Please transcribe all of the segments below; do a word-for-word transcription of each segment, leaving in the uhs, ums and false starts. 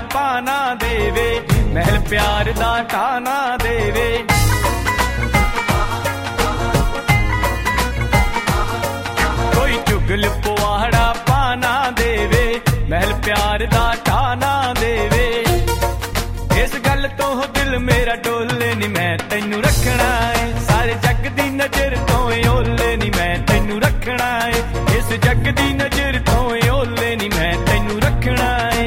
पाना देवे, महल प्यार दा ठाना देवे। कोई चुगल पुआड़ा पाना देवे, महल प्यार दा ठाना देवे। इस गल तो दिल मेरा डोले नी मैं तैनू रखना है, सारे जग दी नजर तो ओले नी मैं तैनू रखना है, इस जग दी नजर तो ओले नी मैं तैनू रखना है।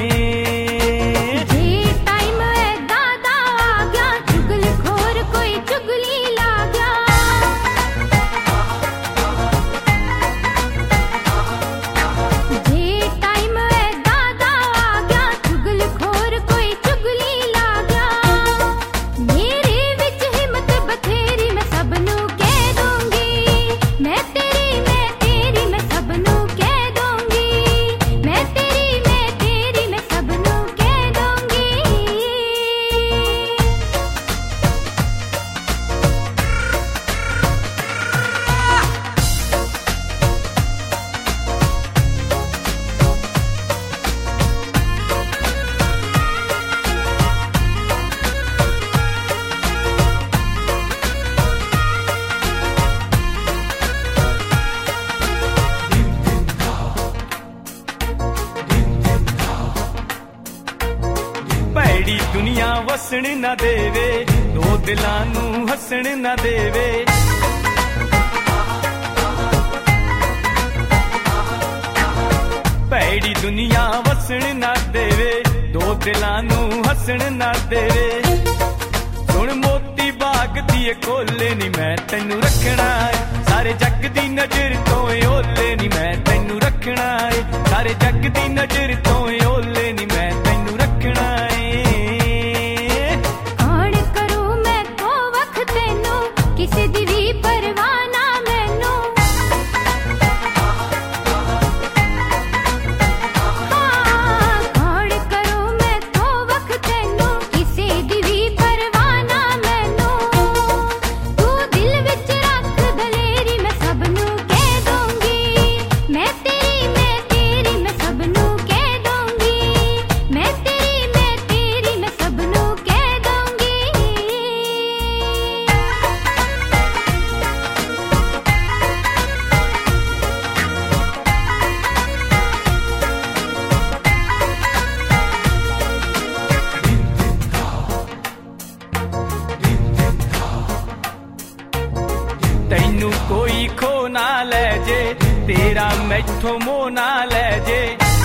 भैड़ी दुनिया वसण न देवे, दो दिलां नू हसण न देवे। भैड़ी दुनिया वसण न देवे, दो दिलां नू हसण न देवे। सुन मोती बाग दी कोले नी मैं तैनू रखना है, सारे जग दी नजर तो ओले नी मैं तैनू रखना है, सारे जग दी नजर तो ओले नी मैं तैनू रखना है। किसी दी भी परवाह ना मैनू, हाँ कौन करूं मैं तो वक्त तैनू, किसी दी भी परवाह ना मैनू। तू दिल विच रख दलेरी मैं सबनू कह दूंगी, मैं तेरी मैं तेरी मैं सबनू कह दूंगी, मैं तेरी मैं तेरी मैं सबनू कह दूंगी। तैनू कोई खो ना ले जे, तेरा मैथों मोह ना ले जे।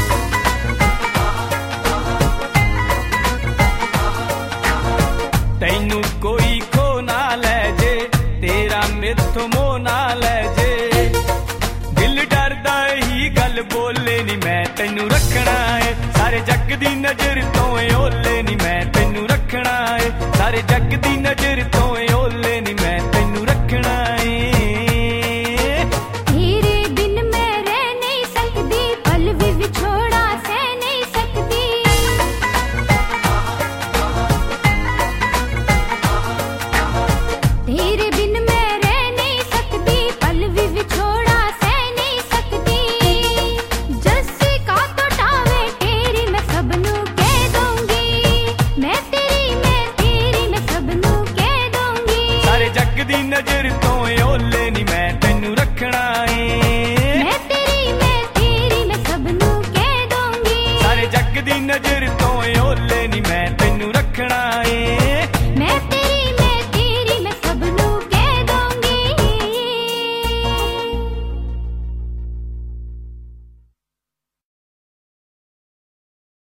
तैनू कोई खो ना ले जे, तेरा मैथों मोह ना ले जे। दिल डरदा ही गल बोले नी मैं तैनू रखना है, सारे जग दी नजर तो ओले नी मैं तैनू रखना है, सारे जग दी नजर तो ओले नी मैं तैनू रखना है। तेरे बिन मैं रह नहीं सकदी, पल भी विछोड़ा सह नहीं सकदी। तेरे बिन मैं रह नहीं सकदी, पल भी विछोड़ा सह नहीं सकदी। जस्सी का तो टावे तेरी मैं सबनू कह दूंगी, मैं तेरी मैं तेरी मैं सबनू कह दूंगी। सारे जग दी नजर तो ओले नी मैं तैनू रखना है।